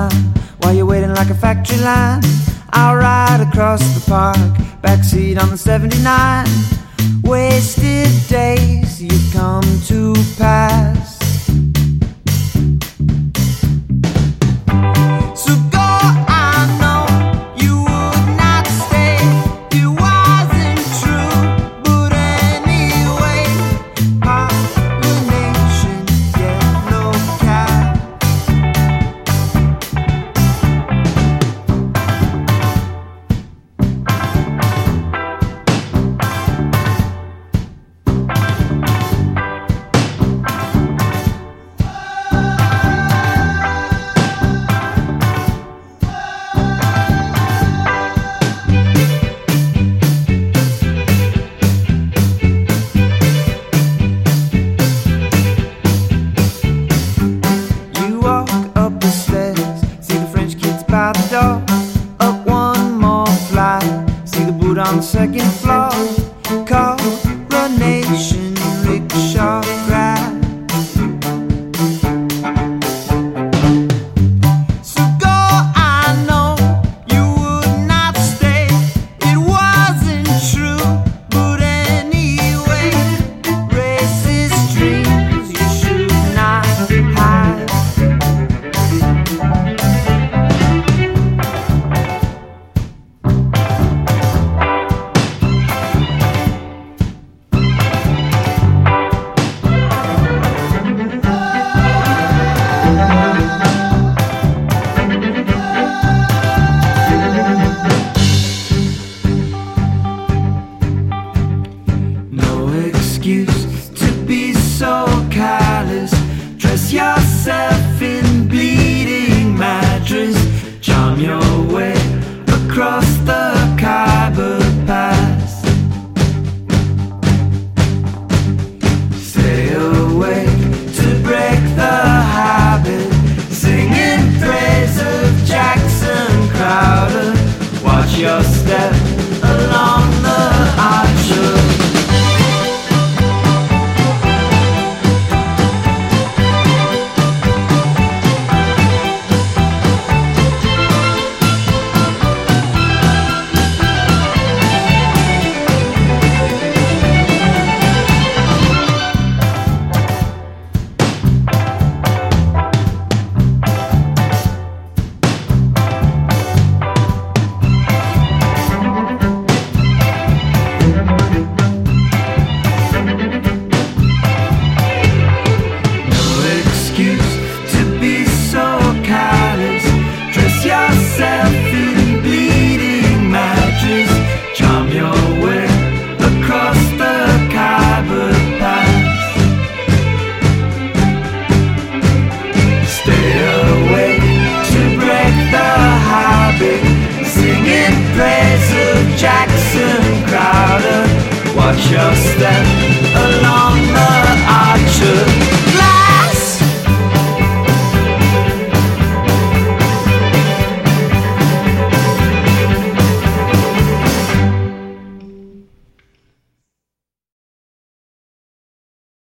mine. While you're waiting like a factory line, I'll ride across the park, backseat on the 79. Wasted days you come to pass. On the second floor, Coronation rickshaw ride. So go, I know you would not stay. It wasn't true, but anyway, racist dreams you should not hide. Excuse